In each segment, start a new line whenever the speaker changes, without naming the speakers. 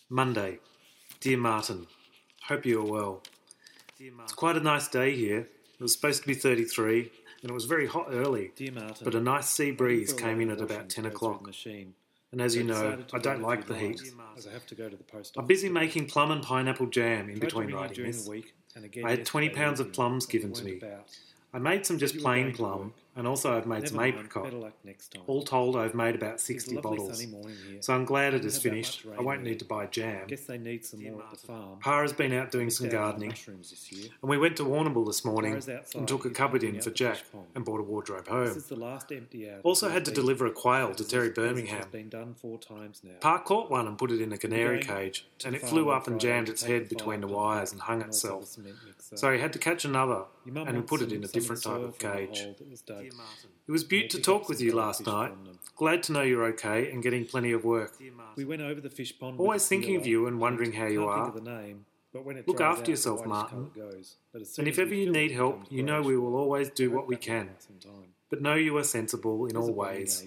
Monday. Dear Martin, hope you are well. It's quite a nice day here. It was supposed to be 33 and it was very hot early, but a nice sea breeze came in at about 10 o'clock. And as you know, I don't like the heat. I'm busy making plum and pineapple jam in between writing this. I had 20 pounds of plums given to me. I made some just plain plum, and also I've made some apricot. All told, I've made about 60 bottles. So I'm glad it is finished. I won't need to buy jam. Pa has been out doing some gardening, and we went to Warrnambool this morning and took a cupboard in for Jack and brought a wardrobe home. Also had to deliver a quail to Terry Birmingham. Pa caught one and put it in a canary cage, and it flew up and jammed its head between the wires and hung itself. So he had to catch another, and we put it in a different type of cage. It was beaut to talk with you last night. Glad to know you're okay and getting plenty of work.
We went over the fish pond.
Always thinking of you and wondering how you are. Look after yourself, Martin. And if ever you need help, you know we will always do what we can. But know you are sensible in all ways.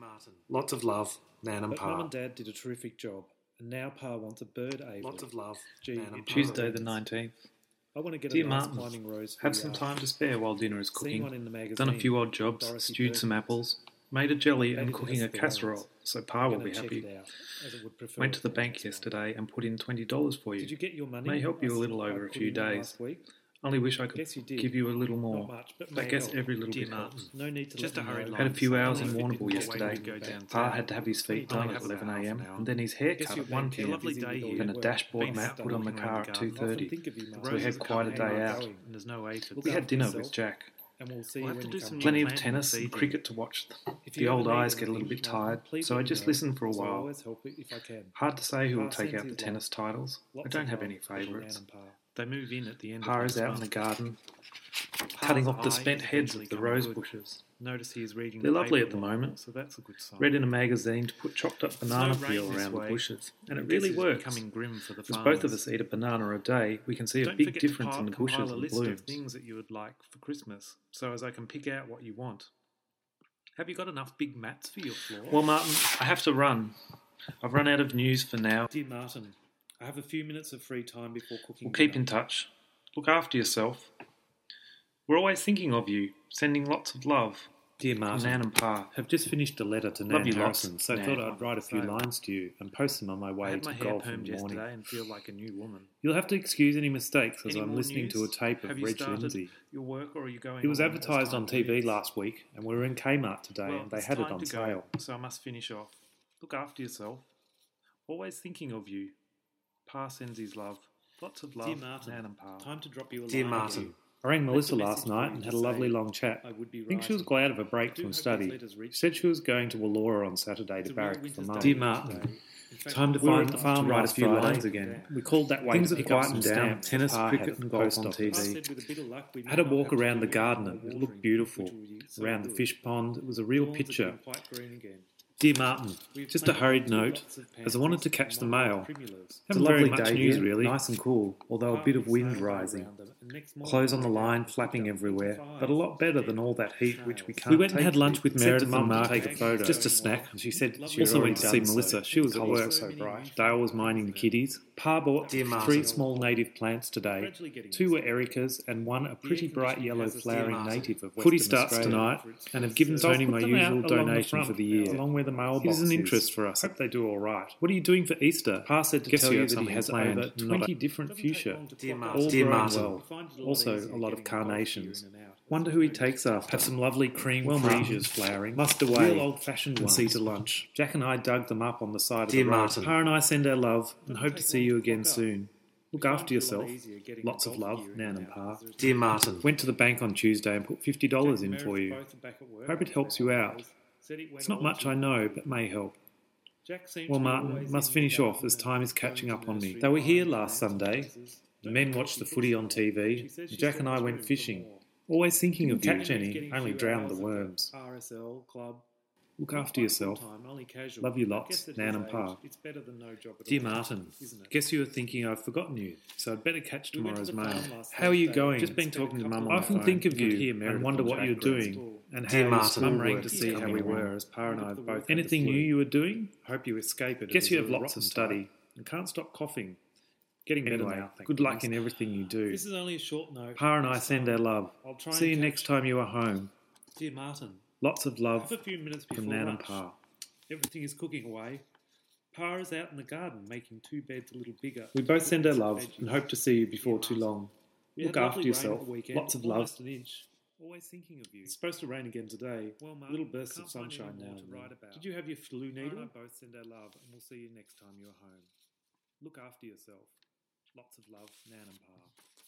Lots of love, Nan and Pa.
Mum and Dad did a terrific job, and now Pa wants a bird aviary.
Lots of love, Nan and Pa.
Tuesday the 19th.
I want to get
Dear
a nice
Martin,
climbing rose for
have
the
some
yard.
time to spare while dinner is
Seeing one
cooking.
in the magazine.
Done a few odd jobs,
Dorothy
stewed some
Perkins.
apples, made a jelly and
Maybe
cooking a
that's the
casserole,
ones.
so Pa
I'm
will
gonna
be
check
happy.
it out, as it would prefer
Went to the
for
bank
next month.
yesterday and put in $20 for you.
Did you get your money?
May help you a little
I
over a
put
few
in
days.
last week.
Only wish I could
Guess you did.
give you a little more.
Not much, but
I
may
guess
help.
every little
Dear
bit
Martin,
helps.
No need to
just
let
a
me
hurried
know.
line.
Had a few hours in
If it didn't
Warrnambool
go
yesterday.
away, we'd go downtown.
Pa had to have his feet done at 11am and then his hair
Guess
cut
you're
at
being
1pm.
kept
Lovely
busy
day
with all
here.
your
Then a
work.
dashboard
Been
mat
out
put on the
walking
car
around
at
the garden.
I often
2:30.
think of you, Martin.
So we had quite a day out.
And there's no aphid.
Look
We had
after
dinner
yourself,
with Jack.
and we'll see
We'll
you
have
when
to
you
do
come
some
back.
Plenty of
planting
tennis
and
and
feeding.
cricket to watch.
If you
The
ever
old
need
eyes get a
anything,
little bit
Martin,
tired,
please
so I
let me
just
know.
listen for a
So I'll
while.
always help if I can.
Hard to say who will
Pa
take
sends
out the
his
tennis
love.
titles. I
Lots
don't
of
have
love
any
for Nan
favourites.
and Pa.
They move in at the end
Pa
of
is
next
out in the
month.
garden,
Pa's
cutting off the
eye
spent
is
heads of
eventually
the
coming
rose
good.
bushes.
Notice he is reading
They're
the
lovely
paper
at the
a lot,
moment.
so that's a good sign.
Read in a magazine to put chopped up banana
no rain
peel
this
around the
way.
bushes, and
I
it
guess
really
it's
works.
becoming grim for the
As
farmers.
both of us eat a banana a day, we can see a
Don't
big
forget to
difference in the
compile
bushes
a
and
list
blooms.
of things that you would like for Christmas, so as I can pick out what you want. Have you got enough big mats for your floor?
Well, Martin, I have to run. I've run out of news for now.
Dear Martin, I have a few minutes of free time before cooking.
We'll keep
dinner.
in touch. Look after yourself. We're always thinking of you, sending lots of love.
Dear
From
Martin,
Nan and Pa.
have just finished a letter to
Love
Nan
you lots,
Harrison, so
Nan.
thought I'd write a few
So,
lines to you and post them on my
I
way
had
to
my hair
golf in
permed
the morning.
yesterday and feel like a new woman.
You'll have to excuse any mistakes as
Any
I'm
more
listening to a
news?
tape of
Have you
Reg
started
Lindsay.
your work, or are you going?
It was
on as
advertised
time
on TV
permits?
last week, and we were in Kmart today,
Well,
and they
it's
had it
time
on
to go,
sale.
so I must finish off. Look after yourself. Always thinking of you. Pa sends his love. Lots of love,
Dear Martin,
Nan and Pa.
time to drop you a
Dear
line
Martin,
again. I rang Melissa
Left a
last
message
night
for you
and
to
had a lovely
say
long chat. I would be I think she was writing. glad of a
I
break
do
from
hope these
study.
letters reach
She said she was going to Wallora on Saturday
It's
to
a real
barrack for
winter's
Mum.
day
Dear
today.
Martin,
In fact,
time to
we were
find
at
the
the
farm
farm
to write a
last
few
Friday.
lines again. We called that way
Things
to
have
pick up
quietened
some
down.
stamps
Tennis,
Pa had
cricket
at
and
the
golf
post
on
office.
TV.
Pa said with a bit of luck we
I had a
might
walk
not have
around
to
the
do
garden.
any
It
watering,
looked beautiful.
which would be so
Around the
good.
fish pond, it was a real
Lawns are
picture.
getting quite green again.
Dear Martin,
We've
just a
planted
hurried note,
lots of
as I wanted to
pansies
catch the
and one
mail.
primulas.
It's a
Haven't
lovely
very much
day
news,
here,
really.
nice and cool, although a
Pa
bit of
with
wind
sails
rising.
around them, and next morning
Clothes on the
we
line,
picked
flapping
up
everywhere,
55
but a lot better than all that heat,
sails.
which we can't
We
We went and
take
had lunch with
Said to
Meredith and
Mum
Mark
to
to take a photo. Just a snack. And she said she also went to see Melissa. She was at
Colours
work.
are so bright.
Dale was minding the kiddies. Pa bought
Dear Martin,
3 small native plants today.
gradually getting
2 were
used to
ericas and 1 a pretty
air
bright
conditioning
yellow
has us, dear
flowering
Martin.
native of
Footy
Western
starts
Australia.
tonight,
And have given
So I've
Tony
put
my
them out
usual
along the
donation
front,
for the year,
along where the mailbox
Here's an
is.
interest for us. Hope they do all right. What are you doing for Easter? Pa said to
Guess
tell
you
you
have
that he
something
has
planned.
over 20 different fuchsia.
Dear
All
Martin,
growing
Martin.
well. Also a lot of carnations.
In and out.
Wonder who he takes after. Have some lovely cream freesias flowering. Must away. Real old-fashioned ones. See to lunch. Jack and I dug them up on the side of
Dear
the road.
Martin.
Pa and I send our love and hope to
take
see
long
you
to
again
clock up.
soon. Look
We
after
find it a lot
yourself.
easier getting
Lots
the
of
golf
love,
gear in
Nan
now,
and Pa.
because there is Dear no- Martin,
Went to the bank on Tuesday and put $50 in
Meredith
for you.
both are back at work
Hope it
after
helps
the
you
holidays.
out.
Said it went
It's not
all
much
too
I know,
well.
but may help.
Jack seems
Well,
to be
Martin,
always
must
in
finish
the
off
garden
as
and
time is
going
catching
to
up on me.
nursery
They were here
and
last
playing
Sunday.
places.
The men watched the footy on TV.
She says she's
Jack
got
and I
much
went
room for
fishing.
more.
Always thinking of you,
Catch any,
Jenny. Only drowned the worms.
RSL club.
Look
Not
after
quite
yourself.
full-time, only casual.
Love you
I
lots,
guess at
Nan
his
and
age,
Pa.
It's better than no job at
Dear
all,
Martin,
isn't it?
guess you were thinking I've forgotten you, so I'd better catch
We went to
tomorrow's
the
mail.
farm last
How are you
Thursday.
going?
Just been talking to Mum on
I
the
often
phone.
think of
You could
you
hear
and
Meredith
wonder
on
what you're
background
doing
school.
and
Dear
how
Martin,
Mum
all
rang
work
to
is
see how
coming
we
along.
were as Pa and I
Look
both
at the
had the
Anything
flu.
new
you were doing?
Hope you escape it.
Guess
It
you
is
have
a
lots of
rotten
study.
day.
and can't stop coughing. Getting better
Anyway,
now.
good luck in everything you do.
This is only a short note.
Pa and I send our love.
I'll try
See you
and
next time you are home.
Dear Martin,
Lots of love
have a few minutes before
from Nan and
lunch.
Pa.
Everything is cooking away. Pa is out in the garden making 2 beds a little bigger.
We both send our love
Veggies.
and hope to see you before too long.
We
Look
had
after
lovely rain
yourself.
at the weekend,
Lots of love.
almost an inch. Always thinking of you. It's supposed to rain again today.
Well, Martin,
Little bursts
can't
of
find
sunshine
any
now
more to
and then.
write about.
Did you have your flu
Pa
needle?
and I both send our love, and we'll see you next time you are home. Look after yourself. Lots of love, Nan and Pa.